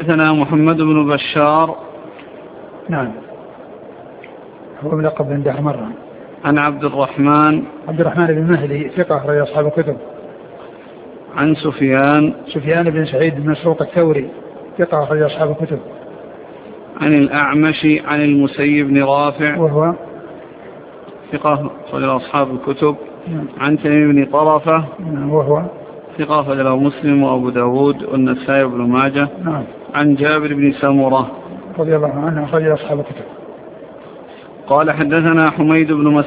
حدثنا محمد بن بشار. نعم، هو ملقب عند مرة. عن عبد الرحمن بن مهدي ثقة أخرج أصحاب الكتب. عن سفيان بن سعيد بن مسروق الثوري ثقة أخرج أصحاب الكتب. عن الأعمش عن المسيب بن رافع وهو ثقة أخرج أصحاب الكتب. عن تميم بن طرفة وهو ثقة أخرج مسلم وأبو داود والنسائي وابن ماجه. عن جابر بن سمرة رضي الله عنه أخرج أصحاب الكتب. قال حدثنا حميد بن